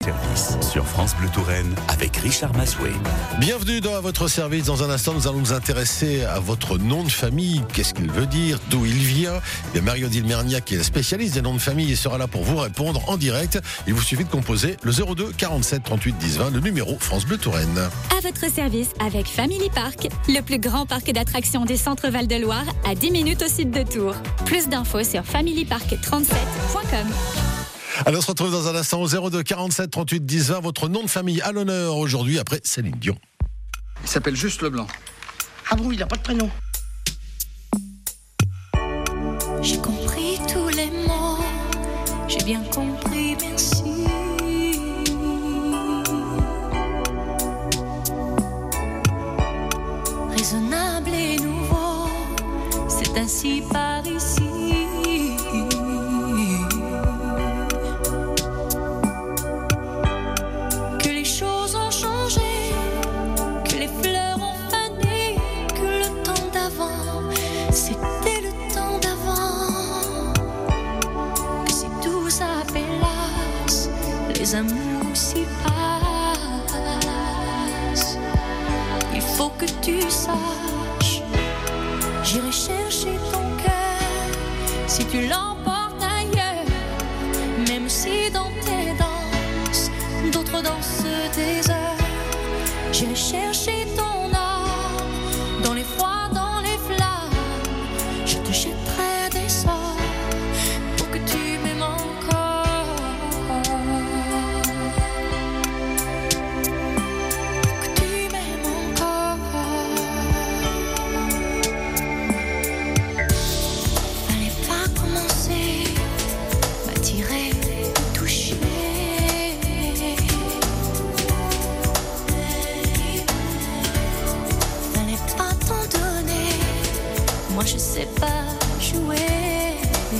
Service sur France Bleu Touraine avec Richard Masoué. Bienvenue dans À votre service. Dans un instant, nous allons nous intéresser à votre nom de famille. Qu'est-ce qu'il veut dire? D'où il vient? Et Marie-Odile Merniac, qui est la spécialiste des noms de famille, sera là pour vous répondre en direct. Il vous suffit de composer le 02 47 38 10 20, le numéro France Bleu Touraine. À votre service avec Family Park, le plus grand parc d'attractions des Centres Val-de-Loire, à 10 minutes au sud de Tours. Plus d'infos sur familypark37.com. Alors, on se retrouve dans un instant au 02 47 38 10 20. Votre nom de famille à l'honneur aujourd'hui après Céline Dion. Il s'appelle juste Leblanc. Ah bon, il n'a pas de prénom? J'ai compris tous les mots, j'ai bien compris, merci. Raisonnable et nouveau, c'est ainsi par ici. Que les choses ont changé, que les fleurs ont fané, que le temps d'avant, c'était le temps d'avant. Que si tout s'appelasse, les amours s'y passent. Il faut que tu saches, j'irai chercher ton cœur si tu l'emportes ailleurs. Même si dans tes danses, d'autres dansent des heures. J'irai chercher ton âme dans les froids, dans les flammes. Je te jetterai des sorts pour que tu m'aimes encore. Pour que tu m'aimes encore. Fallait pas commencer, m'attirer, me toucher. Fallait pas t'en donner, moi je sais pas jouer.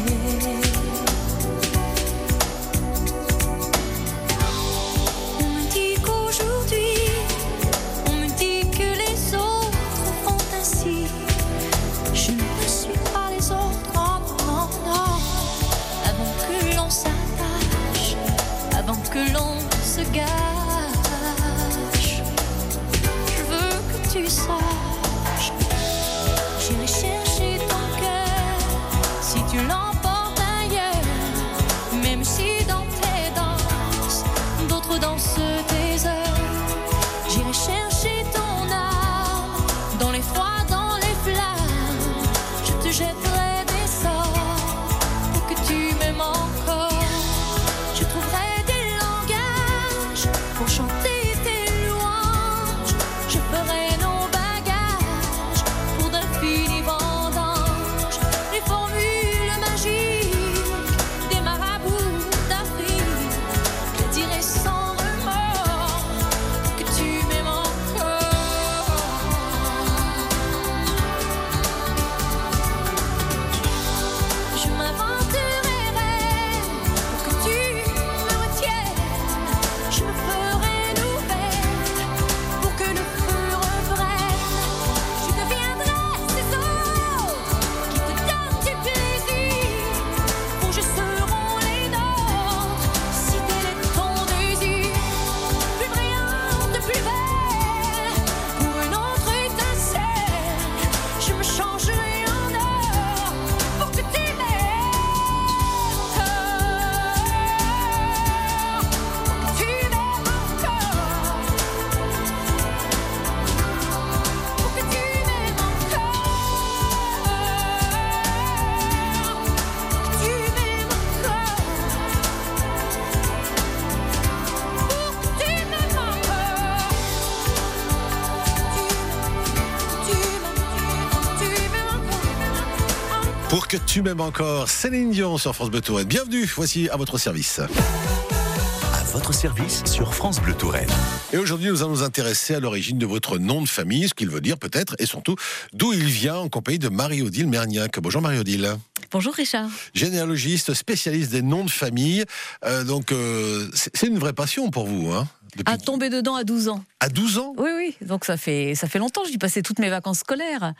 On me dit qu'aujourd'hui, on me dit que les autres font ainsi. Je ne suis pas les autres, non, non, non. Avant que l'on s'attache, avant que l'on se gâche, je veux que tu saches, j'irai chercher ton cœur si tu l'emportes ailleurs. Même si dans tes danses, d'autres dansent tes heures. J'irai chercher ton âme dans les froids, dans les flammes. Je te jetterai des sorts pour que tu m'aimes encore. Je trouverai des langages pour chanter tes louanges. Je ferai nos bagages pour d'infinis vendanges. Les formules magiques des marabouts d'Afrique. Je dirai sans remords que tu m'aimes encore. Je m'inventerai pour que tu me retiennes. Je me ferai nouvelle pour que le feu reprenne. Je deviendrai ces autres qui te donnent du plaisir. Pour je seront les nôtres si tel est ton désir. Plus brillante, plus belle, pour une autre étincelle. Je me changerai en or pour que tu m'aimes encore. Pour que tu m'aimes encore. Pour que tu m'aimes encore. Pour que tu m'aimes encore. Pour que tu m'aimes encore, Céline Dion sur France Bleu Touraine. Bienvenue, voici à votre service. À votre service sur France Bleu Touraine. Et aujourd'hui, nous allons nous intéresser à l'origine de votre nom de famille, ce qu'il veut dire peut-être, et surtout d'où il vient, en compagnie de Marie-Odile Merniac. Bonjour Marie-Odile. Bonjour Richard. Généalogiste, spécialiste des noms de famille. C'est une vraie passion pour vous, hein? À tomber dedans à 12 ans. À 12 ans? Oui, donc ça fait longtemps. J'y passais toutes mes vacances scolaires.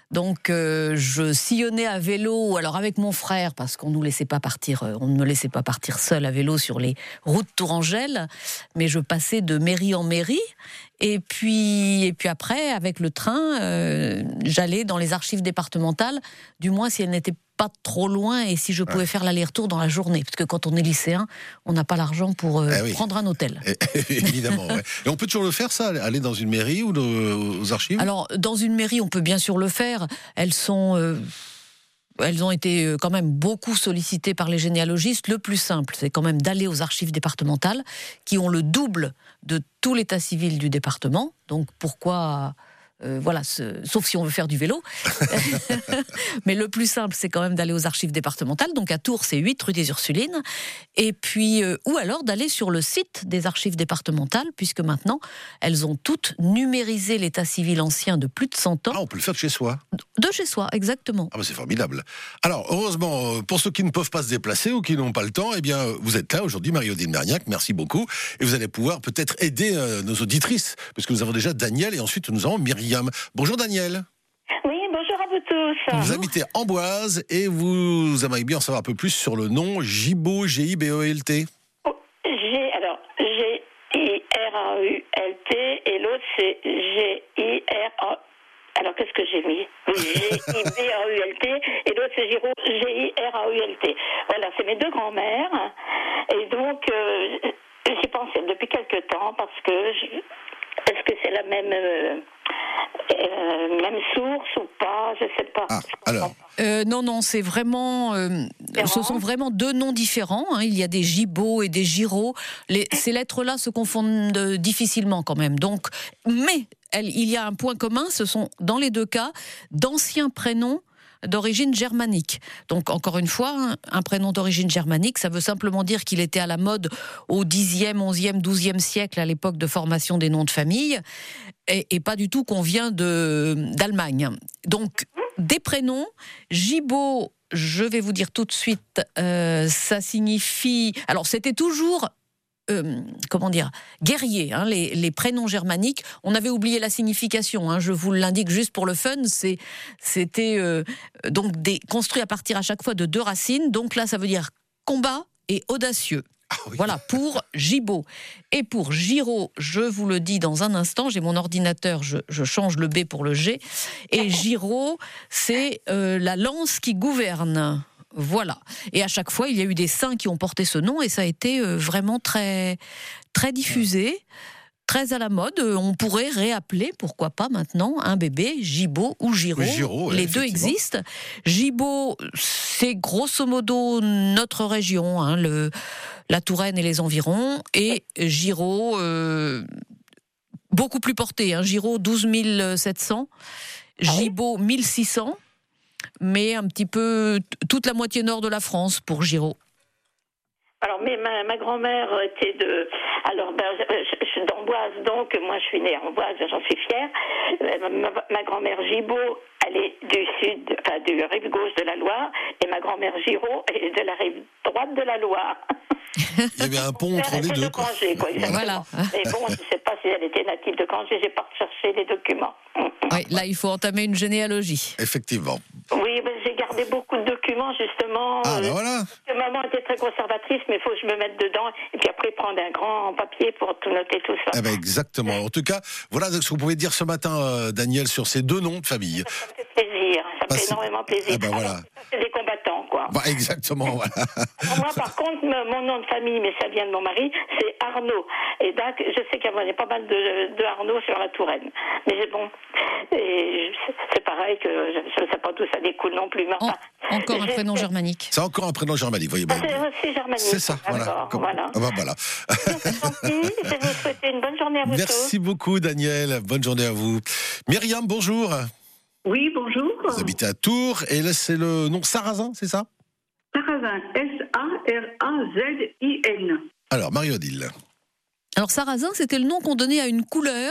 Donc je sillonnais à vélo, alors avec mon frère, parce qu'on nous laissait pas partir, on ne me laissait pas partir seul à vélo sur les routes tourangelles, mais je passais de mairie en mairie. Et puis après, avec le train, j'allais dans les archives départementales, du moins si elles n'étaient pas trop loin et si je pouvais faire l'aller-retour dans la journée. Parce que quand on est lycéen, on n'a pas l'argent pour prendre un hôtel. Évidemment, ouais. Et on peut toujours le faire, ça, aller dans une mairie ou aux archives ? Alors, dans une mairie, on peut bien sûr le faire. Elles ont été quand même beaucoup sollicitées par les généalogistes. Le plus simple, c'est quand même d'aller aux archives départementales, qui ont le double de tout l'état civil du département. Donc pourquoi... sauf si on veut faire du vélo. Mais le plus simple, c'est quand même d'aller aux archives départementales. Donc à Tours, c'est 8 rue des Ursulines. Et puis, ou alors d'aller sur le site des archives départementales, puisque maintenant, elles ont toutes numérisé l'état civil ancien de plus de 100 ans. Ah, on peut le faire de chez soi. De chez soi, exactement. Ah, bah c'est formidable. Alors, heureusement, pour ceux qui ne peuvent pas se déplacer ou qui n'ont pas le temps, eh bien, vous êtes là aujourd'hui, Marie-Odile Merniac, merci beaucoup. Et vous allez pouvoir peut-être aider nos auditrices, parce que nous avons déjà Daniel et ensuite nous avons Myriam. Bonjour Daniel. Oui, bonjour à vous tous. Vous habitez Amboise et vous aimeriez bien en savoir un peu plus sur le nom Gibault, G-I-B-O-L-T. G-I-R-A-U-L-T et l'autre c'est G-I-R-A. Alors qu'est-ce que j'ai mis ? Oui, G-I-B-A-U-L-T et l'autre c'est Giraud, G-I-R-A-U-L-T. Voilà, c'est mes deux grands-mères. Et donc, j'y pensais depuis quelque temps parce que... Est-ce que c'est la même source ou pas ? Je sais pas. Ah, alors. Non, c'est vraiment. Ce sont vraiment deux noms différents. Hein. Il y a des Gibault et des Giraud. Ces lettres-là se confondent difficilement quand même. Donc, mais il y a un point commun. Ce sont dans les deux cas d'anciens prénoms d'origine germanique. Donc, encore une fois, un prénom d'origine germanique, ça veut simplement dire qu'il était à la mode au 10e, 11e, 12e siècle, à l'époque de formation des noms de famille, et pas du tout qu'on vient d'Allemagne. Donc, des prénoms, Gibault, je vais vous dire tout de suite, ça signifie... Alors, c'était toujours... guerrier, hein, les prénoms germaniques. On avait oublié la signification, hein, je vous l'indique juste pour le fun, c'était donc construit à partir à chaque fois de deux racines, donc là ça veut dire combat et audacieux. Ah oui. Voilà, pour Gibault. Et pour Giraud, je vous le dis dans un instant, j'ai mon ordinateur, je change le B pour le G, et Giraud, c'est la lance qui gouverne. Voilà. Et à chaque fois, il y a eu des saints qui ont porté ce nom et ça a été vraiment très, très diffusé, très à la mode. On pourrait réappeler, pourquoi pas maintenant, un bébé Gibault ou Giraud. Oui, Giraud, les deux existent. Gibault, c'est grosso modo notre région, hein, la Touraine et les environs. Et Giraud, beaucoup plus porté. Hein, Giraud, 12 700. Gibault, 1600. Mais un petit peu toute la moitié nord de la France pour Giraud. Alors, mais ma grand-mère était je suis d'Amboise, donc moi je suis née à Amboise, j'en suis fière. Ma grand-mère Gibault, elle est du rive gauche de la Loire, et ma grand-mère Giraud est de la rive droite de la Loire. Il y avait un pont entre les deux. Cangé, quoi, voilà. Mais bon, je ne sais pas si elle était native de Cangé, j'ai pas recherché les documents. Oui, là il faut entamer une généalogie. Effectivement. Oui, mais j'ai gardé beaucoup de documents justement. Ah ben voilà. Maman était très conservatrice, mais il faut que je me mette dedans et puis après prendre un grand papier pour tout noter tout ça. Eh ben exactement. En tout cas, voilà ce que vous pouvez dire ce matin, Daniel, sur ces deux noms de famille. Ça me fait plaisir, ça me fait énormément plaisir. Eh ben voilà. C'est des combattants, quoi. Bah, exactement, voilà. Moi, par contre, mon nom de famille, mais ça vient de mon mari, c'est Arnaud. Et donc, je sais qu'il y a pas mal de Arnaud sur la Touraine. Mais bon, c'est pareil que je ne sais pas d'où ça découle non plus. Encore un prénom germanique. C'est encore un prénom germanique, voyez. C'est germanique. C'est ça, voilà. Voilà. Ah bah, voilà. Je vous souhaite une bonne journée à vous tous. Merci beaucoup, Daniel. Bonne journée à vous. Myriam, bonjour. Oui, bonjour. Vous habitez à Tours, et là, c'est le nom Sarrazin, c'est ça ? Sarrazin, S-A-R-A-Z-I-N. Alors, Marie-Odile. Alors, Sarrazin, c'était le nom qu'on donnait à une couleur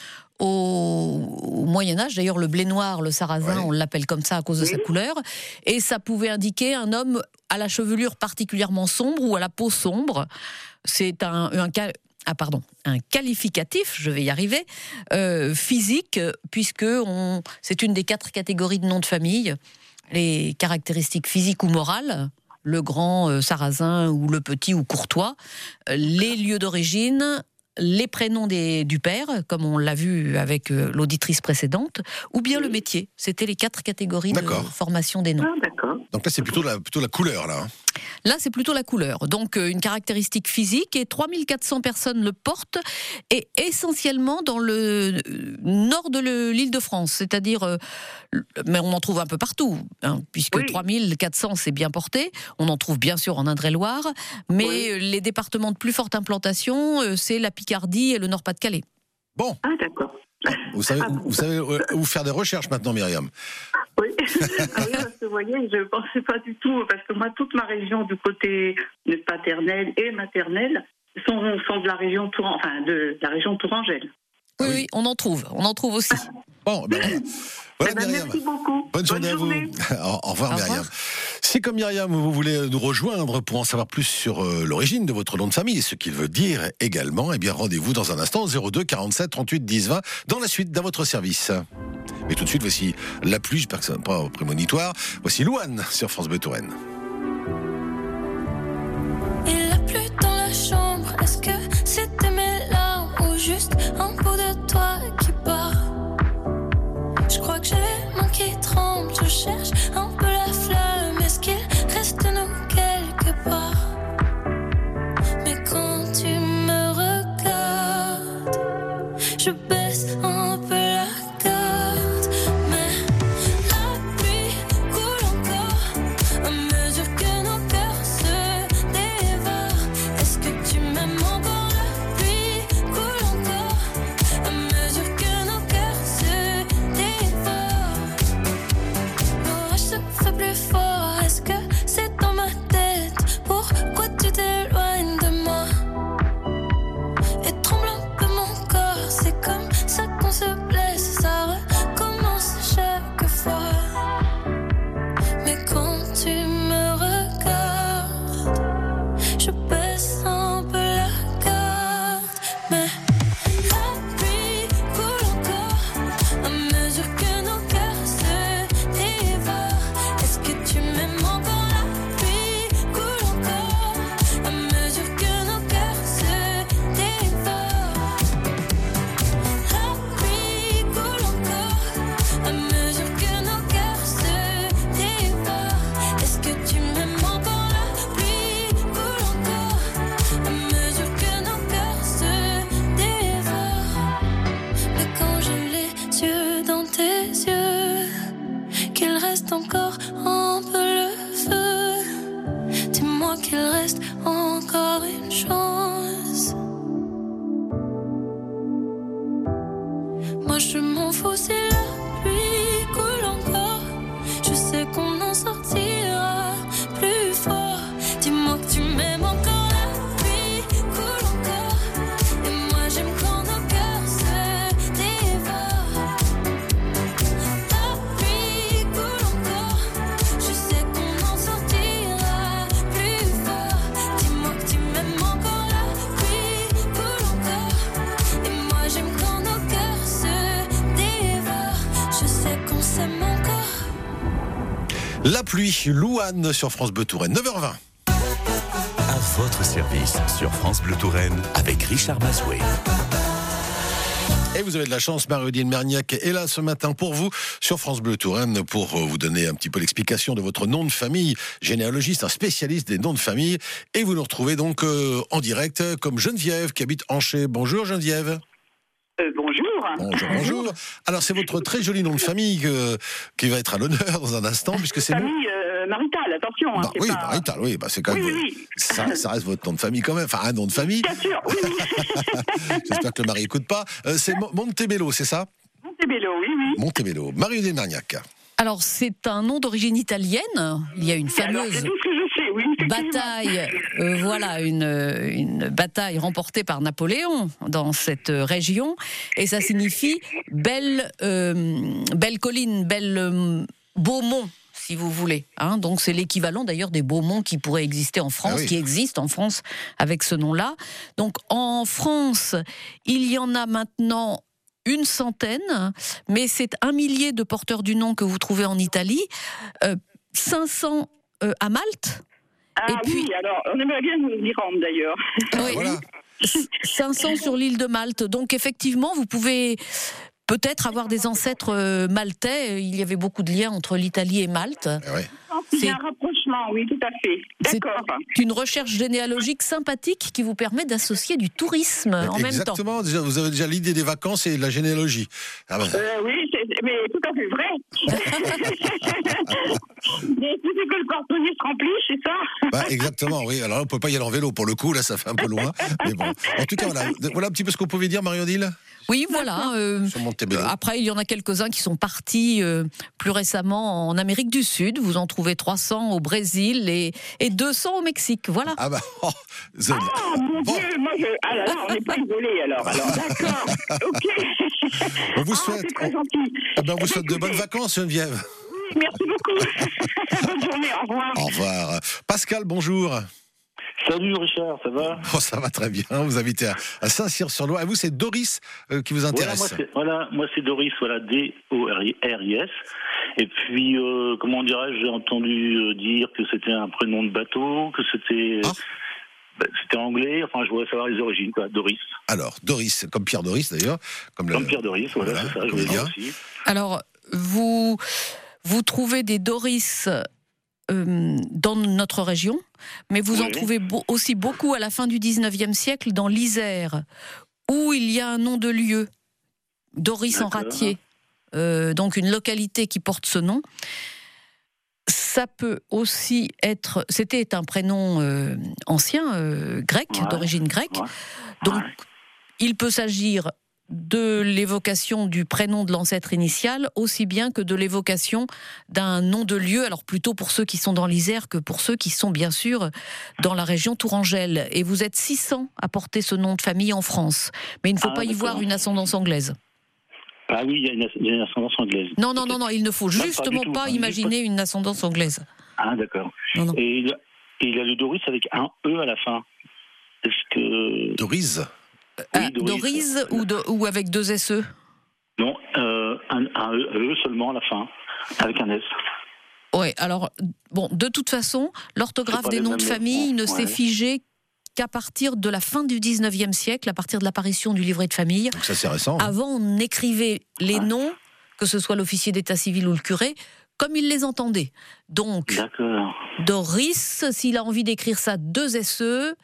au Moyen-Âge. D'ailleurs, le blé noir, le sarrasin, on l'appelle comme ça à cause de sa couleur. Et ça pouvait indiquer un homme à la chevelure particulièrement sombre ou à la peau sombre. C'est un un qualificatif, je vais y arriver, physique, puisque c'est une des 4 catégories de noms de famille. Les caractéristiques physiques ou morales, le grand, sarrasin, ou le petit ou courtois, les lieux d'origine, les prénoms du père, comme on l'a vu avec l'auditrice précédente, ou bien le métier. C'était les 4 catégories de formation des noms. Ah, d'accord. Donc là, c'est plutôt la couleur, là. Là, c'est plutôt la couleur. Donc, une caractéristique physique, et 3400 personnes le portent, et essentiellement dans le nord de l'Île-de-France. C'est-à-dire, mais on en trouve un peu partout, puisque 3400, c'est bien porté. On en trouve bien sûr en Indre-et-Loire, mais les départements de plus forte implantation, c'est la Picardie et le Nord-Pas-de-Calais. Bon. Ah, d'accord. Vous savez où faire des recherches maintenant, Myriam. Oui, parce que vous voyez, je ne pensais pas du tout, parce que moi, toute ma région du côté paternel et maternel sont de la région de la région tourangelle. Oui, on en trouve aussi. Bon, voilà Myriam. Merci beaucoup. Bonne journée à vous. Au revoir Myriam. Si comme Myriam, vous voulez nous rejoindre pour en savoir plus sur l'origine de votre nom de famille et ce qu'il veut dire également, eh bien rendez-vous dans un instant 02 47 38 10 20 dans la suite, dans votre service. Mais tout de suite, voici la pluie, j'espère que ça n'est pas prémonitoire. Voici Louane sur France Bleu Touraine. Il a plu dans la chambre, est-ce que c'était mes larmes ou juste un bout de toi qui part? Je crois que j'ai les mains qui tremblent, je cherche un peu la flamme, est-ce qu'il reste de nous quelque part? Mais quand tu me regardes, je baisse un peu la garde, mais la pluie coule encore à mesure que nos cœurs se dévorent. Est-ce que tu m'aimes encore? La pluie coule encore à mesure que nos cœurs se dévorent. L'orage se fait plus fort, est-ce que c'est dans ma tête? Pourquoi tu t'éloignes de moi? Et tremble un peu mon corps, c'est comme ça qu'on se blesse, ça recommence chaque fois. Mais quand tu me regardes, je baisse un peu la garde, mais la pluie coule encore à mesure que nos cœurs se dévorent. Est-ce que tu m'aimes encore? La pluie coule encore à mesure que nos cœurs se dévorent. La pluie coule encore à mesure que nos cœurs se dévorent. Est-ce que tu m'aimes encore? La pluie coule encore à mesure que nos cœurs se dévorent. Mais quand j'ai les yeux dans tes yeux, qu'il reste encore un peu le feu, dis-moi qu'il reste encore une chance. Moi je m'en fous si la pluie coule encore, je sais qu'on en sortira plus fort. Dis-moi que tu m'aimes encore. La pluie coule encore, et moi j'aime quand nos cœurs se dévorent. La pluie coule encore, je sais qu'on en sortira plus fort. Dis-moi que tu m'aimes encore. La pluie coule encore, et moi j'aime quand nos cœurs se dévorent. Je sais qu'on s'aime encore. La pluie, Louane sur France Bleu Touraine, 9h20. À votre service sur France Bleu Touraine avec Richard Mazoué. Et vous avez de la chance, Marie-Odile Merniac est là ce matin pour vous sur France Bleu Touraine pour vous donner un petit peu l'explication de votre nom de famille. Généalogiste, un spécialiste des noms de famille. Et vous nous retrouvez donc en direct comme Geneviève qui habite Anchet. Bonjour Geneviève. Bonjour. Bonjour. Alors c'est votre très joli nom de famille qui va être à l'honneur dans un instant puisque c'est Famille maritale, attention. Bah, oui, marital, oui, bah c'est quand même. Oui. Ça reste votre nom de famille quand même, enfin un nom de famille. Bien sûr, oui. J'espère que le mari écoute pas. C'est Montebello, c'est ça? Montebello, oui. Montebello. Marie-Odile Merniac. Alors, c'est un nom d'origine italienne. Il y a une Alors, c'est fameuse tout ce que je sais, oui. bataille, une bataille remportée par Napoléon dans cette région, et ça signifie belle colline, beau mont. si vous voulez. Hein. Donc c'est l'équivalent d'ailleurs des Beaumont qui pourraient exister en France, qui existent en France avec ce nom-là. Donc en France, il y en a maintenant une centaine, mais c'est 1 millier de porteurs du nom que vous trouvez en Italie, 500 à Malte. Ah et puis, oui, alors on aimerait bien nous y rendre d'ailleurs. Oui, Voilà. 500 sur l'île de Malte. Donc effectivement, vous pouvez peut-être avoir des ancêtres maltais. Il y avait beaucoup de liens entre l'Italie et Malte. Il y a un rapprochement, oui, tout à fait. D'accord. C'est une recherche généalogique sympathique qui vous permet d'associer du tourisme en même temps. Exactement, vous avez déjà l'idée des vacances et de la généalogie. Ah ben. Oui, mais tout à fait vrai. Mais c'est que le porte-monnaie se remplit, c'est ça? Bah, exactement, oui. Alors là, on peut pas y aller en vélo pour le coup, là ça fait un peu loin. Mais bon. En tout cas, voilà un petit peu ce qu'on pouvait dire, Marie-Odile. Oui, voilà. Après, il y en a quelques-uns qui sont partis plus récemment en Amérique du Sud. Vous en trouvez 300 au Brésil et 200 au Mexique. Voilà. Ah bah, mon Dieu, moi ah là là, on n'est pas isolés alors d'accord, ok. On vous souhaite, c'est très gentil. On vous souhaite de bonnes vacances, Geneviève. Merci beaucoup. Bonne journée, au revoir. Au revoir. Pascal, bonjour. Salut Richard, ça va? Ça va très bien, vous habitez à Saint-Cyr-sur-Loire. Et vous, c'est Doris qui vous intéresse? Moi c'est Doris, D-O-R-I-S. Et puis, comment dirais-je, j'ai entendu dire que c'était un prénom de bateau, que c'était... C'était anglais, enfin je voudrais savoir les origines, quoi, Doris. Alors, Doris, comme Pierre Doris d'ailleurs. Comme Pierre Doris, voilà, c'est ça, je voulais dire aussi. Alors, vous trouvez des Doris dans notre région, mais vous en trouvez aussi beaucoup à la fin du 19e siècle dans l'Isère, où il y a un nom de lieu, Doris en Ratier, donc une localité qui porte ce nom. Ça peut aussi être... C'était un prénom ancien, grec, d'origine grecque. Donc, il peut s'agir de l'évocation du prénom de l'ancêtre initial, aussi bien que de l'évocation d'un nom de lieu, alors plutôt pour ceux qui sont dans l'Isère que pour ceux qui sont bien sûr dans la région tourangelle. Et vous êtes 600 à porter ce nom de famille en France. Mais il ne faut pas y voir une ascendance anglaise. Ah oui, il y a une ascendance anglaise. Non, il ne faut justement pas imaginer une ascendance anglaise. Ah d'accord. Et il a le Doris avec un E à la fin. Est-ce que... Doris Doris ou avec 2 SE? Non, un E seulement à la fin, avec un S. Oui, alors, bon, de toute façon, l'orthographe des noms de famille ne s'est figée qu'à partir de la fin du 19e siècle, à partir de l'apparition du livret de famille. Donc ça c'est récent. Avant, on écrivait les noms, que ce soit l'officier d'état civil ou le curé, comme il les entendait. Donc, Doris, s'il a envie d'écrire ça 2 SE,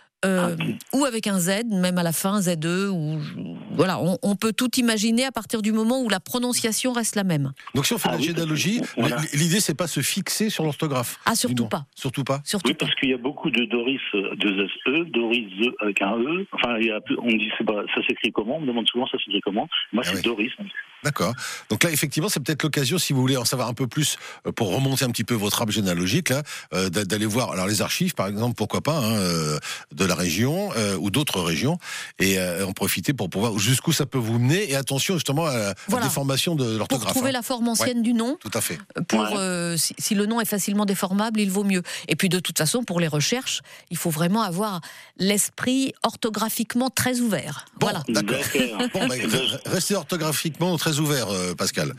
ou avec un Z, même à la fin, ZE, ou voilà, on peut tout imaginer à partir du moment où la prononciation reste la même. Donc si on fait de la généalogie, l'idée c'est pas se fixer sur l'orthographe. Ah, surtout pas. Surtout pas. Oui, parce qu'il y a beaucoup de Doris, 2 SE, Doris avec un E. Enfin, on dit ça s'écrit comment? On me demande souvent ça s'écrit comment. Moi, c'est Doris. D'accord. Donc là, effectivement, c'est peut-être l'occasion, si vous voulez en savoir un peu plus, pour remonter un petit peu votre arbre généalogique, là, d'aller voir alors les archives, par exemple, pourquoi pas, de la région ou d'autres régions, et en profiter pour voir jusqu'où ça peut vous mener. Et attention justement à la déformation de l'orthographe. Pour trouver la forme ancienne du nom. Tout à fait. Si le nom est facilement déformable, il vaut mieux. Et puis de toute façon, pour les recherches, il faut vraiment avoir l'esprit orthographiquement très ouvert. Voilà. D'accord. Bon, restez orthographiquement très ouvert, Pascal.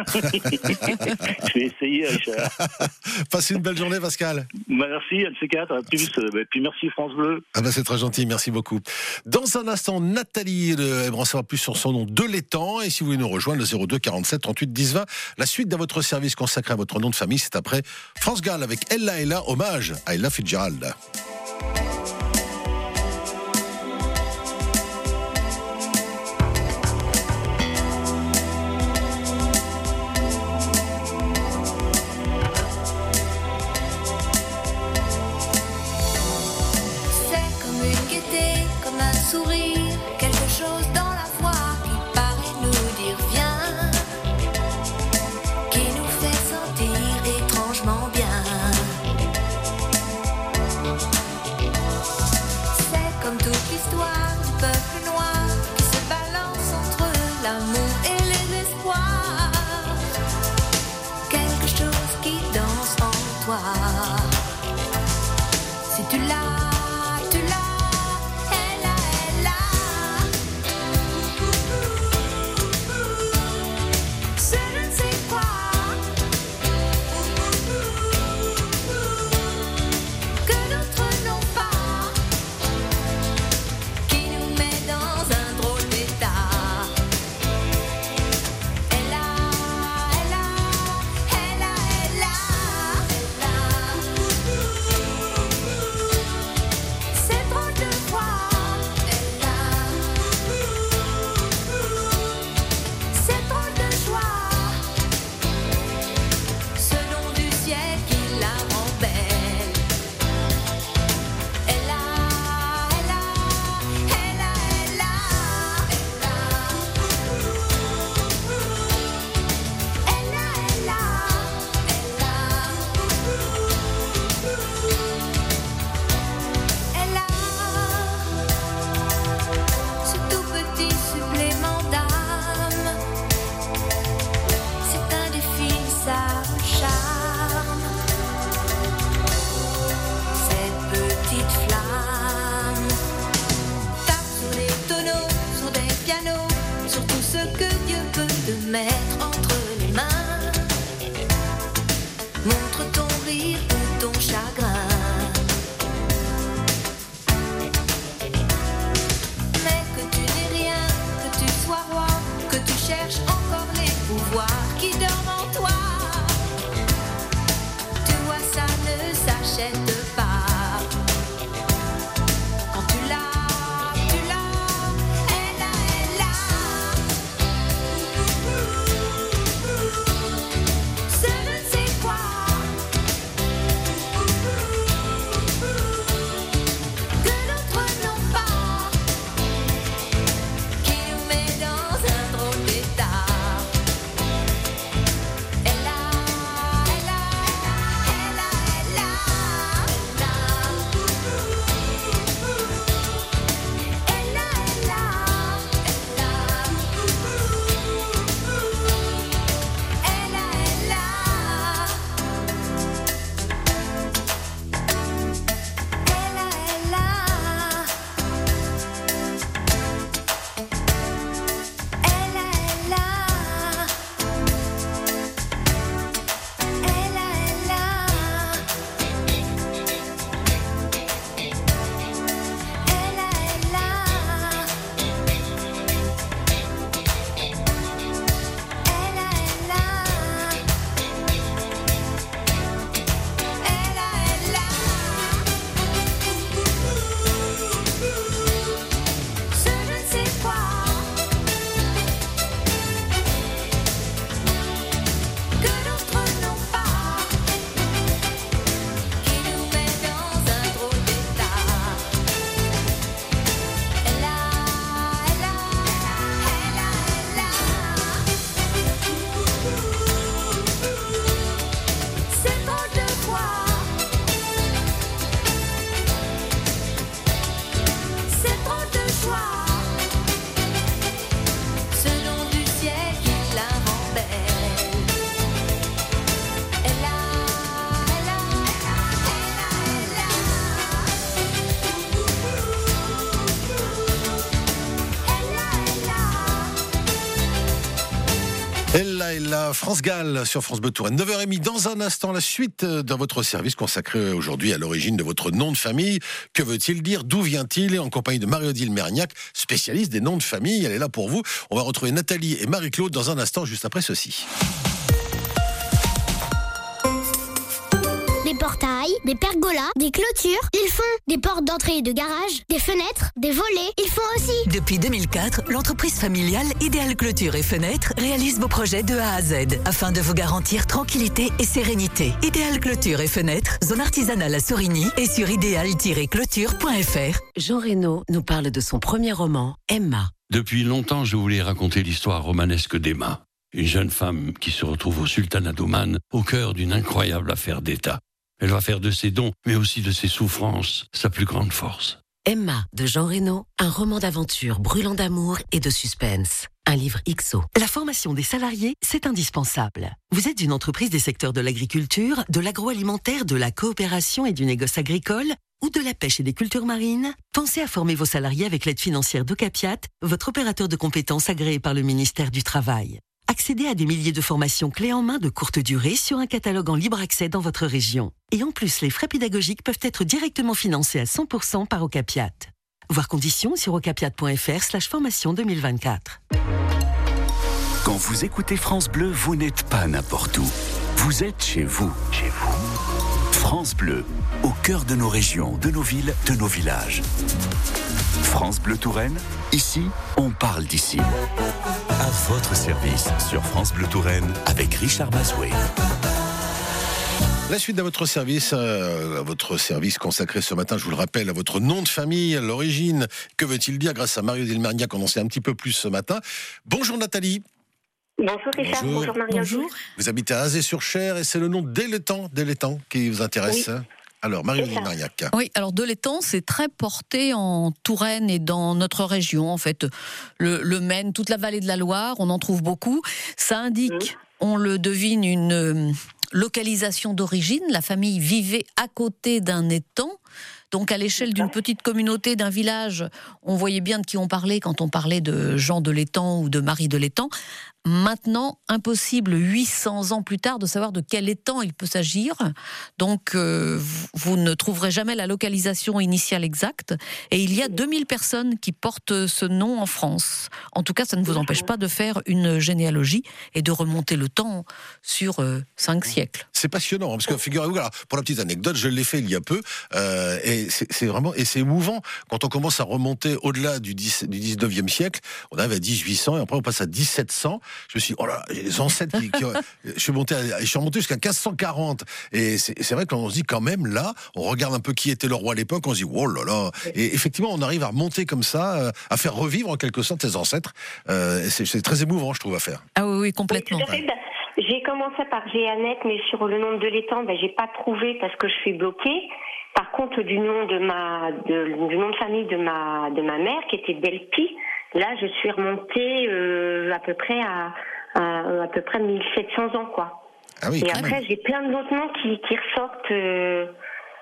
Je vais essayer, Richard. Passez une belle journée, Pascal. Merci, LC4. À plus. Et puis merci, France Bleu. C'est très gentil, merci beaucoup. Dans un instant, Nathalie aimerait en savoir plus sur son nom de l'étang. Et si vous voulez nous rejoindre, le 02 47 38 10 20. La suite de votre service consacré à votre nom de famille, c'est après France Gall avec Ella, hommage à Ella Fitzgerald. Sourire, quelque chose dans la voix qui paraît nous dire viens, qui nous fait sentir étrangement bien. C'est comme toute l'histoire du peuple noir qui se balance entre l'amour et les espoirs. Quelque chose qui donne piano sur tout ce que Dieu peut te mettre entre les mains. Montre ton rire ou ton chagrin. Mais que tu n'es rien, que tu sois roi, que tu cherches encore les pouvoirs qui dorment en toi. Tu vois, ça ne s'achète pas. Quand tu l'as, elle a. Ce je ne sais quoi. Que d'autres n'ont pas. Qui nous met dans un drôle d'état. Elle a. Ella, France Gall sur France Bleu Touraine. 9h30, dans un instant, la suite de votre service consacré aujourd'hui à l'origine de votre nom de famille. Que veut-il dire? D'où vient-il? Et en compagnie de Marie-Odile Merniac, spécialiste des noms de famille. Elle est là pour vous. On va retrouver Nathalie et Marie-Claude dans un instant, juste après ceci. Des portails, des pergolas, des clôtures. Ils font des portes d'entrée et de garage, des fenêtres, des volets. Ils font aussi. Depuis 2004, l'entreprise familiale Idéal Clôture et Fenêtres réalise vos projets de A à Z afin de vous garantir tranquillité et sérénité. Idéal Clôture et Fenêtres, zone artisanale à Sorigny et sur idéal-clôture.fr. Jean Reno nous parle de son premier roman, Emma. Depuis longtemps, je voulais raconter l'histoire romanesque d'Emma, une jeune femme qui se retrouve au sultanat d'Oman au cœur d'une incroyable affaire d'État. Elle va faire de ses dons, mais aussi de ses souffrances, sa plus grande force. Emma de Jean Reno, un roman d'aventure brûlant d'amour et de suspense. Un livre XO. La formation des salariés, c'est indispensable. Vous êtes une entreprise des secteurs de l'agriculture, de l'agroalimentaire, de la coopération et du négoce agricole ou de la pêche et des cultures marines? Pensez à former vos salariés avec l'aide financière d'Ocapiat, votre opérateur de compétences agréé par le ministère du Travail. Accédez à des milliers de formations clés en main de courte durée sur un catalogue en libre accès dans votre région. Et en plus, les frais pédagogiques peuvent être directement financés à 100% par Ocapiat. Voir conditions sur ocapiat.fr/formation 2024. Quand vous écoutez France Bleu, vous n'êtes pas n'importe où. Vous êtes chez vous. Chez vous. France Bleu, au cœur de nos régions, de nos villes, de nos villages. France Bleu Touraine, ici, on parle d'ici. À votre service sur France Bleu Touraine avec Richard Mazoué. La suite de votre service consacré ce matin, je vous le rappelle, à votre nom de famille, à l'origine. Que veut-il dire? Grâce à Marie-Odile Merniac, on en sait un petit peu plus ce matin. Bonjour Nathalie. Bonjour Richard, bonjour Marie-Odile. Vous habitez à Azé-sur-Cher et c'est le nom d'Élétan qui vous intéresse. Oui. Alors, Marie-Odile Merniac. Oui, alors Delétan, c'est très porté en Touraine et dans notre région, en fait. Le Maine, toute la vallée de la Loire, on en trouve beaucoup. Ça indique, on le devine, une localisation d'origine. La famille vivait à côté d'un étang. Donc à l'échelle d'une petite communauté, d'un village, on voyait bien de qui on parlait quand on parlait de Jean de l'Étang ou de Marie de l'Étang. Maintenant, impossible 800 ans plus tard de savoir de quel étang il peut s'agir. Donc vous ne trouverez jamais la localisation initiale exacte. Et il y a 2000 personnes qui portent ce nom en France. En tout cas, ça ne vous empêche pas de faire une généalogie et de remonter le temps sur 5 siècles. C'est passionnant, parce que figurez-vous, alors, pour la petite anecdote, je l'ai fait il y a peu, et c'est vraiment, et c'est émouvant quand on commence à remonter au-delà du 19e siècle. On arrive à 1800 et après on passe à 1700. Je me suis dit, oh là, j'ai les ancêtres je suis remonté jusqu'à 1540. Et c'est vrai qu'on se dit quand même, là, on regarde un peu qui était le roi à l'époque, on se dit, oh là là. Et effectivement, on arrive à remonter comme ça, à faire revivre en quelque sorte ses ancêtres. C'est très émouvant, je trouve, à faire. Ah oui, complètement. Oui, j'ai commencé par Géanette, mais sur le nom de l'étang, j'ai pas trouvé parce que je suis bloquée. Par contre, du nom de famille de ma mère, qui était Delpi, là, je suis remontée à peu près à peu près 1700 ans, quoi. Ah oui, et après, j'ai plein d'autres noms qui ressortent,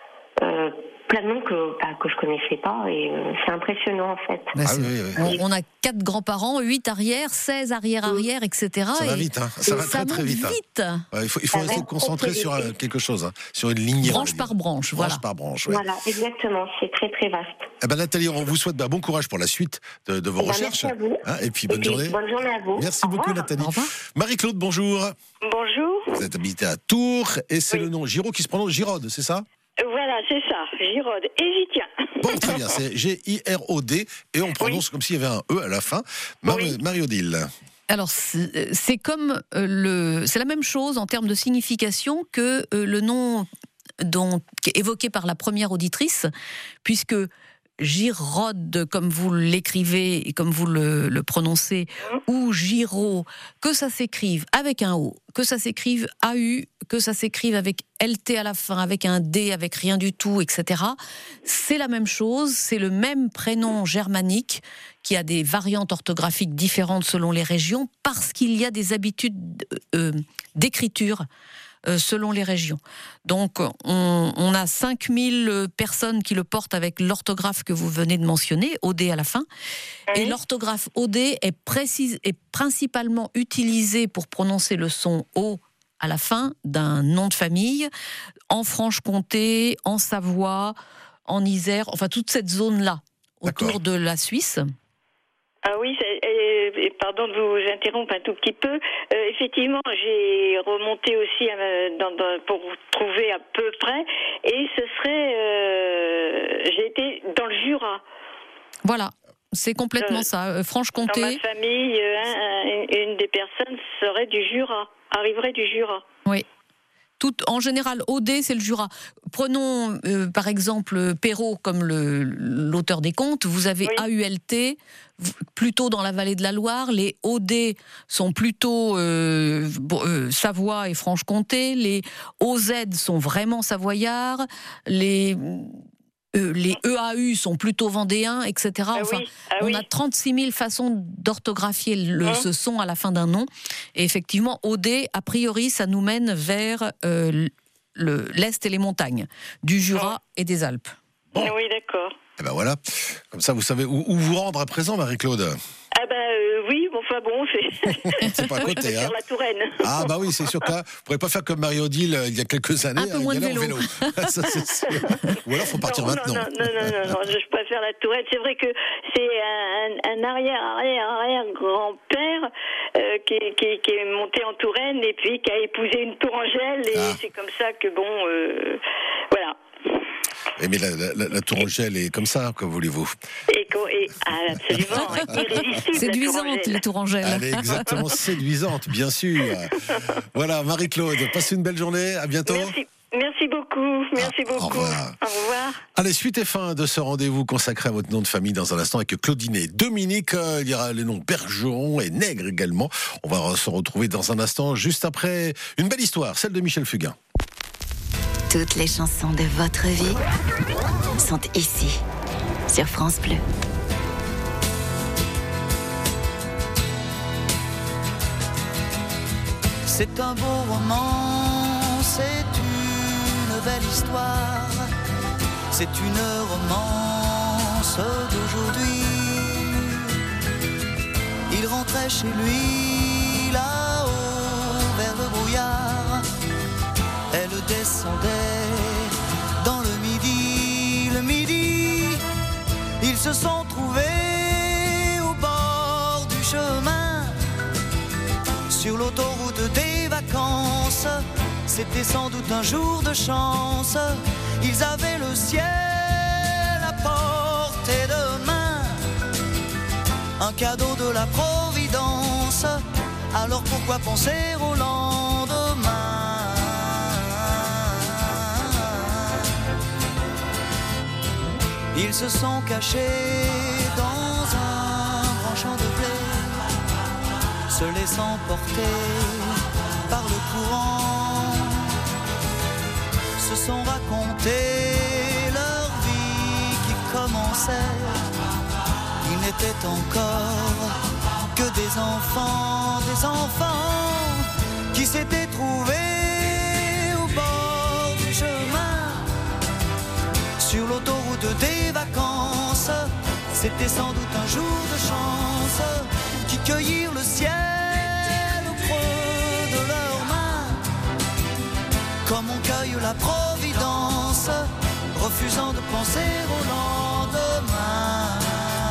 plein de noms que je connaissais pas, et c'est impressionnant, en fait. On a 4 grands-parents, 8 arrières, 16 arrière-arrière, etc. Ça va vite, hein. Ça va très très vite. Ouais, il faut rester concentré sur quelque chose, hein. Sur une ligne. Branche par branche, voilà. Branche par branche, ouais. Voilà, exactement, c'est très très vaste. Eh ben, Nathalie, on vous souhaite bon courage pour la suite de vos recherches. Merci à vous. Hein, et puis bonne journée. Bonne journée à vous. Merci beaucoup, Nathalie. Marie-Claude, bonjour. Bonjour. Vous êtes habitée à Tours et c'est le nom Giraud qui se prononce Giraude, c'est ça? Voilà, c'est ça, Giraude. Et j'y tiens. Bon, très bien, c'est G-I-R-O-D et on prononce comme s'il y avait un E à la fin. Marie-Odile. Alors, c'est comme c'est la même chose en termes de signification que le nom évoqué par la première auditrice, puisque Giraude, comme vous l'écrivez et comme vous le prononcez, ou Giraud, que ça s'écrive avec un O, que ça s'écrive AU, que ça s'écrive avec LT à la fin, avec un D, avec rien du tout, etc. C'est la même chose, c'est le même prénom germanique qui a des variantes orthographiques différentes selon les régions, parce qu'il y a des habitudes d'écriture selon les régions. Donc, on a 5000 personnes qui le portent avec l'orthographe que vous venez de mentionner, OD à la fin. Et l'orthographe OD est principalement utilisée pour prononcer le son O à la fin d'un nom de famille, en Franche-Comté, en Savoie, en Isère, enfin toute cette zone-là, autour de la Suisse. Ah oui, pardon de vous interrompre un tout petit peu. Effectivement, j'ai remonté aussi pour trouver à peu près, et ce serait, j'ai été dans le Jura. Voilà, c'est complètement ça. Franche-Comté. Dans ma famille, une des personnes serait du Jura, arriverait du Jura. Oui. En général, OD, c'est le Jura. Prenons par exemple Perrault comme l'auteur des contes. Vous avez AULT, plutôt dans la vallée de la Loire. Les OD sont plutôt Savoie et Franche-Comté. Les OZ sont vraiment savoyards. Les EAU sont plutôt vendéens, etc. Enfin, on a 36 000 façons d'orthographier ce son à la fin d'un nom. Et effectivement, OD, a priori, ça nous mène vers l'Est et les montagnes, du Jura et des Alpes. Bon. Oui, d'accord. Et ben voilà, comme ça vous savez où vous rendre à présent, Marie-Claude. Ah oui, enfin bon, c'est pas à côté, hein. Sur la Touraine. Ah bah oui, c'est sûr que là, vous pourrez pas faire comme Marie-Odile il y a quelques années. Un peu moins de vélo. Ça, c'est sûr. Ou alors faut partir maintenant. Non, je préfère la Touraine. C'est vrai que c'est un arrière grand-père qui est monté en Touraine et puis qui a épousé une Tourangelle, et c'est comme ça que voilà. Mais la Tourangelle est comme ça, comme voulez-vous. Absolument, irrésistible. Séduisante, les Tourangelles. Elle est exactement séduisante, bien sûr. Voilà, Marie-Claude, passez une belle journée, à bientôt. Merci beaucoup, Au revoir. Allez, suite et fin de ce rendez-vous consacré à votre nom de famille dans un instant avec Claudine et Dominique. Il y aura les noms Bergeron et Nègre également. On va se retrouver dans un instant, juste après une belle histoire, celle de Michel Fugain. Toutes les chansons de votre vie sont ici, sur France Bleu. C'est un beau roman, c'est une belle histoire. C'est une romance d'aujourd'hui. Il rentrait chez lui là-haut vers le brouillard. Elle descendait dans le midi. Le midi, ils se sont trouvés au bord du chemin. Sur l'autoroute des vacances, c'était sans doute un jour de chance. Ils avaient le ciel à portée de main, un cadeau de la Providence. Alors pourquoi penser au lendemain? Ils se sont cachés dans un grand champ de blé, se laissant porter par le courant, se sont raconté leur vie qui commençait. Ils n'étaient encore que des enfants qui s'étaient trouvés au bord du chemin. Sur l'autoroute des vacances, c'était sans doute un jour de chance, qui cueillirent le ciel au creux de leurs mains, comme on cueille la Providence, refusant de penser au lendemain.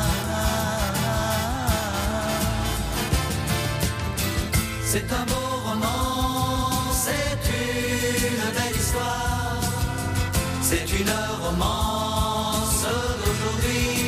C'est un beau roman, c'est une belle histoire, c'est une romance d'aujourd'hui.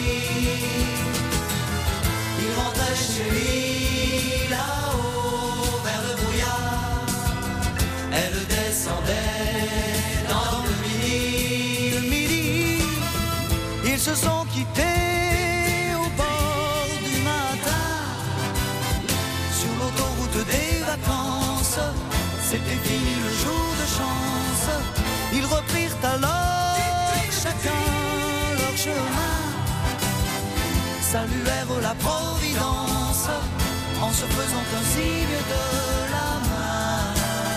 Il rentrait chez lui là-haut vers le brouillard. Elle descendait dans le midi. Le midi, ils se sont quittés au bord du matin. Sur l'autoroute des vacances, c'était fini le jour de chance. Ils reprirent alors chacun leur chemin, saluèrent la Providence en se faisant un signe de la main.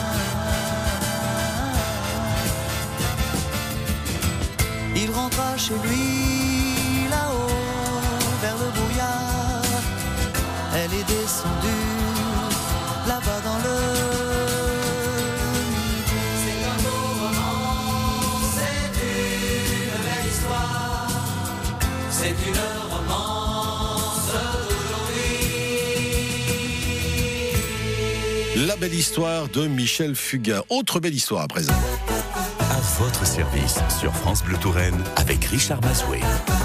Il rentra chez lui là-haut vers le brouillard. Elle est descendue là-bas dans le midi. C'est un beau roman, c'est une belle histoire, c'est une romance d'aujourd'hui. La belle histoire de Michel Fugain. Autre belle histoire à présent. À votre service sur France Bleu Touraine avec Richard Masoué.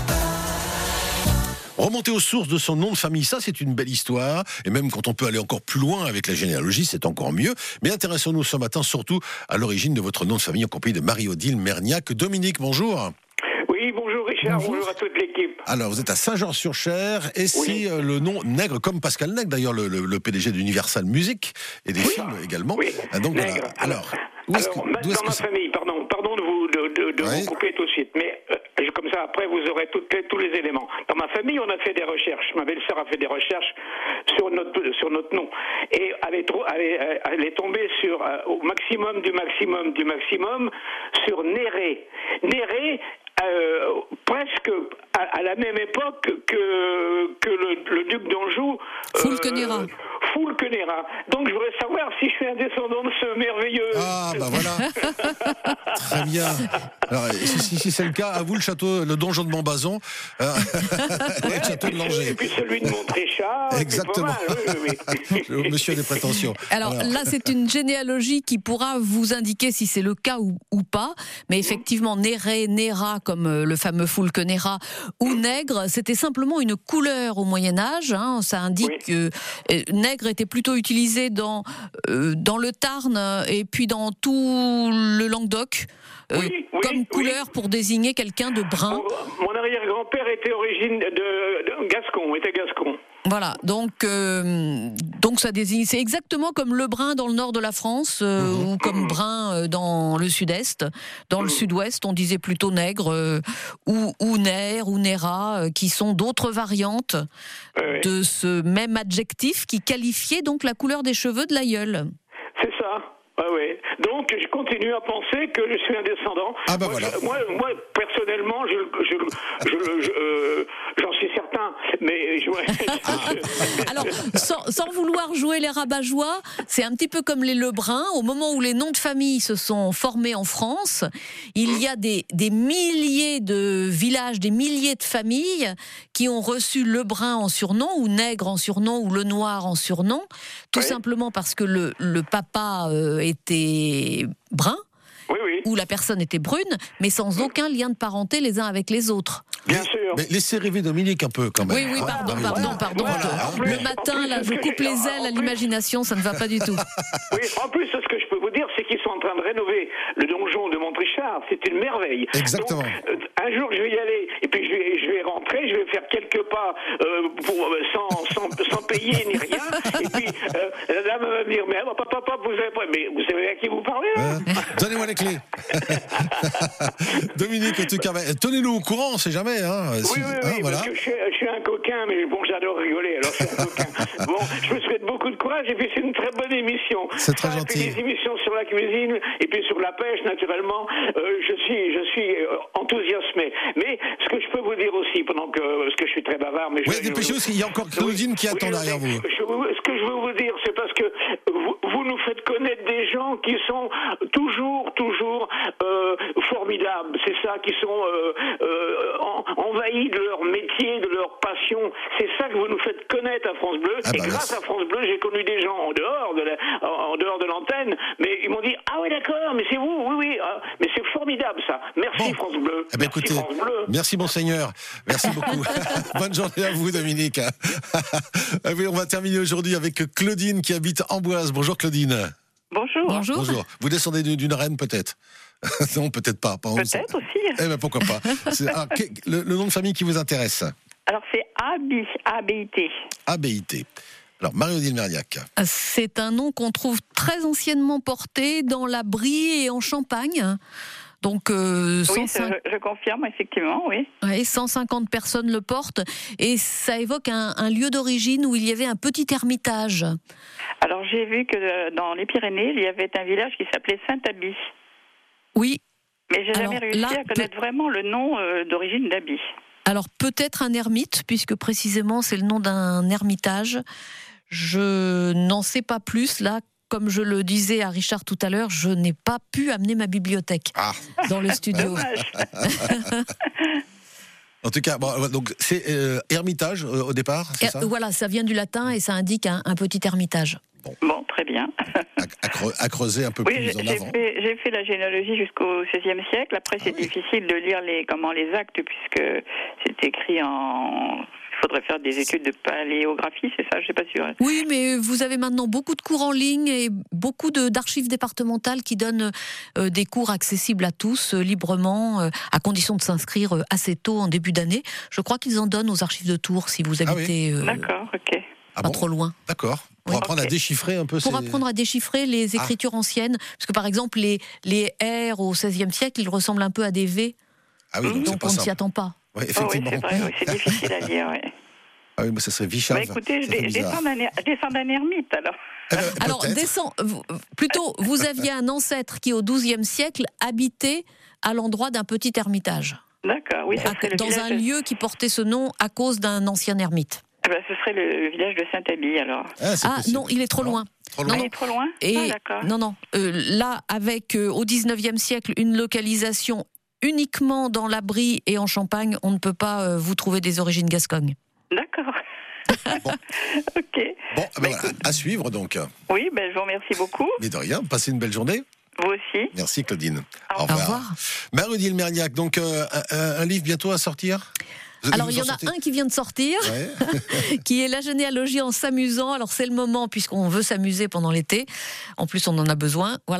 Remonter aux sources de son nom de famille, ça c'est une belle histoire. Et même quand on peut aller encore plus loin avec la généalogie, c'est encore mieux. Mais intéressons-nous ce matin surtout à l'origine de votre nom de famille en compagnie de Marie-Odile Merniac. Dominique, bonjour. Oui, bonjour Richard, bonjour à toute l'équipe. Alors, vous êtes à Saint-Georges-sur-Cher, et c'est le nom Nègre, comme Pascal Nègre, d'ailleurs, le PDG d'Universal Music, et des films également. Oui, donc, Nègre. Voilà. Alors, dans ma famille, pardon de vous couper tout de suite, mais comme ça, après, vous aurez tous les éléments. Dans ma famille, on a fait des recherches. Ma belle-sœur a fait des recherches sur notre nom. Et elle est tombée au maximum du maximum sur Néré. Néré, presque à la même époque que le duc d'Anjou. Fulquenera. Donc je voudrais savoir si je suis un descendant de ce merveilleux. Ah, bah voilà. Très bien. Alors, si c'est le cas, à vous le donjon de Montbazon, et le château de Langeais. Et puis celui de Montréchal. Exactement. Oui. Monsieur a des prétentions. Alors là, c'est une généalogie qui pourra vous indiquer si c'est le cas ou pas. Mais effectivement, Néré, Néra, comme le fameux Fulquenera, ou Nègre, c'était simplement une couleur au Moyen-Âge. Hein. Ça indique que Nègre était plutôt utilisé dans le Tarn et puis dans tout le Languedoc. Comme couleur pour désigner quelqu'un de brun. Mon arrière-grand-père était était gascon. Voilà, donc ça désigne, c'est exactement comme le brun dans le nord de la France ou comme brun dans le sud-est. Dans le sud-ouest, on disait plutôt nègre ou ner ou néra, qui sont d'autres variantes de ce même adjectif qui qualifiait donc la couleur des cheveux de l'aïeul. C'est ça. Ouais. Donc, je continue à penser que je suis un descendant. Ah ben voilà. Moi, personnellement, j'en suis certain. Mais alors, sans vouloir jouer les rabat-joie, c'est un petit peu comme les Lebrun. Au moment où les noms de famille se sont formés en France, il y a des milliers de villages, des milliers de familles qui ont reçu Lebrun en surnom, ou Nègre en surnom, ou Lenoir en surnom, tout simplement parce que le papa était brun, ou la personne était brune, mais sans aucun lien de parenté les uns avec les autres. Bien sûr. Mais laissez rêver Dominique un peu quand même. Oui, pardon. Le matin, là, je coupe les ailes à l'imagination, ça ne va pas du tout. Oui, en plus, ce que je peux vous dire, c'est qu'ils sont en train de rénover le donjon de Montrichard. C'est une merveille. Exactement. Donc, un jour, je vais y aller, et puis je vais rentrer, je vais faire quelques pas sans payer ni rien. Et puis, la dame va me dire, mais papa, vous savez à qui vous parlez, là Donnez-moi les clés. Dominique, en tout cas, tenez-nous au courant, on sait jamais. Hein, oui, voilà. Parce que je suis un coquin, mais bon, j'adore rigoler, alors je suis un coquin. Bon, je vous souhaite beaucoup de courage, et puis c'est une très bonne émission. C'est très gentil. Et puis des émissions sur la cuisine, et puis sur la pêche, naturellement, je suis enthousiasmé. Mais ce que je peux vous dire aussi, parce que je suis très bavard, mais dépêchez-vous, parce qu'il y a encore Claudine qui attend derrière vous. Ce que je veux vous dire, c'est parce que vous nous faites connaître des gens qui sont toujours formidables. C'est ça, qui sont envahis de leur métier, de leur passion. C'est ça que vous nous faites connaître à France Bleu. Et grâce à France Bleu, j'ai connu des gens en dehors de l'antenne, mais ils m'ont dit, ah ouais, d'accord, mais c'est vous, oui, mais c'est formidable ça. Merci France Bleu. Eh bien, écoutez, France Bleu. Merci Monseigneur. Merci beaucoup. Bonne journée à vous, Dominique. Oui, on va terminer aujourd'hui avec Claudine qui habite Amboise. Bonjour Claudine. Bonjour. Vous descendez d'une reine peut-être? Non, peut-être pas. Peut-être aussi. Eh bien, pourquoi pas. Le nom de famille qui vous intéresse? Alors, c'est ABIT. ABIT. Alors, Marie-Odile Merniac. C'est un nom qu'on trouve très anciennement porté dans la Brie et en Champagne. Donc, je confirme, effectivement, oui. 150 personnes le portent, et ça évoque un lieu d'origine où il y avait un petit ermitage. Alors, j'ai vu que dans les Pyrénées, il y avait un village qui s'appelait Saint-Aby. Oui. Mais j'ai jamais réussi à connaître vraiment le nom d'origine d'Aby. Alors, peut-être un ermite, puisque précisément c'est le nom d'un ermitage. Je n'en sais pas plus, là. Comme je le disais à Richard tout à l'heure, je n'ai pas pu amener ma bibliothèque dans le studio. En tout cas, donc c'est ermitage au départ, c'est ça ? Voilà, ça vient du latin et ça indique un petit ermitage. Bon, très bien. À creuser un peu plus en avant. J'ai fait la généalogie jusqu'au XVIe siècle. Après, c'est difficile de lire les actes, puisque c'est écrit en... Il faudrait faire des études de paléographie, c'est ça? Je ne sais pas sûr. Oui, mais vous avez maintenant beaucoup de cours en ligne et beaucoup d'archives départementales qui donnent des cours accessibles à tous, librement, à condition de s'inscrire assez tôt en début d'année. Je crois qu'ils en donnent aux archives de Tours, si vous habitez D'accord, ok. Pas trop loin. D'accord. Pour apprendre à déchiffrer un peu. Pour apprendre à déchiffrer les écritures anciennes. Parce que par exemple, les R au XVIe siècle, ils ressemblent un peu à des V. Ah oui, donc on ne s'y attend pas. Oui, effectivement. C'est vrai, c'est difficile à lire, oui. Ah oui, mais ça serait Vichave. Écoutez, je descends d'un ermite, alors. Alors, vous aviez un ancêtre qui, au XIIe siècle, habitait à l'endroit d'un petit ermitage. D'accord, oui. Dans un lieu qui portait ce nom à cause d'un ancien ermite. Ce serait le village de Saint-Aby, alors. Non, il est trop loin. Il est trop loin. D'accord. Non. Là, avec, au XIXe siècle, une localisation uniquement dans la Brie et en Champagne, on ne peut pas vous trouver des origines gascognes. D'accord. Ok. Bon, voilà, à suivre donc. Oui, je vous remercie beaucoup. Mais de rien, passez une belle journée. Vous aussi. Merci Claudine. Au revoir. Marie-Odile Merniac, donc un livre bientôt à sortir ? Alors, il y en a un qui vient de sortir, qui est La généalogie en s'amusant. Alors, c'est le moment, puisqu'on veut s'amuser pendant l'été. En plus, on en a besoin. Voilà.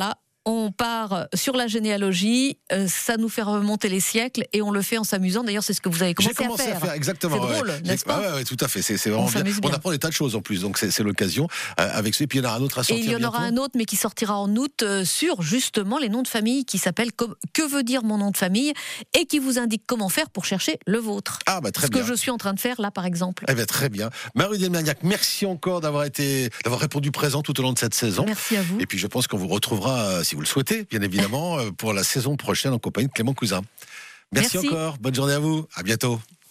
on part sur la généalogie, ça nous fait remonter les siècles et on le fait en s'amusant. D'ailleurs, c'est ce que vous avez commencé à faire. Exactement. C'est drôle, n'est-ce pas ? Oui, tout à fait. C'est vraiment bien. On apprend des tas de choses en plus, donc c'est l'occasion. Avec ce, et puis il y en aura un autre à sortir. Et il y en aura un autre, mais qui sortira en août sur justement les noms de famille, qui s'appelle Que veut dire mon nom de famille, et qui vous indique comment faire pour chercher le vôtre. Ah bah très bien. Ce que je suis en train de faire là, par exemple. Eh bien très bien. Marie-Odile Merniac, merci encore d'avoir répondu présent tout au long de cette saison. Merci à vous. Et puis je pense qu'on vous retrouvera, si vous le souhaitez, bien évidemment, pour la saison prochaine en compagnie de Clément Cousin. Merci encore. Bonne journée à vous. À bientôt.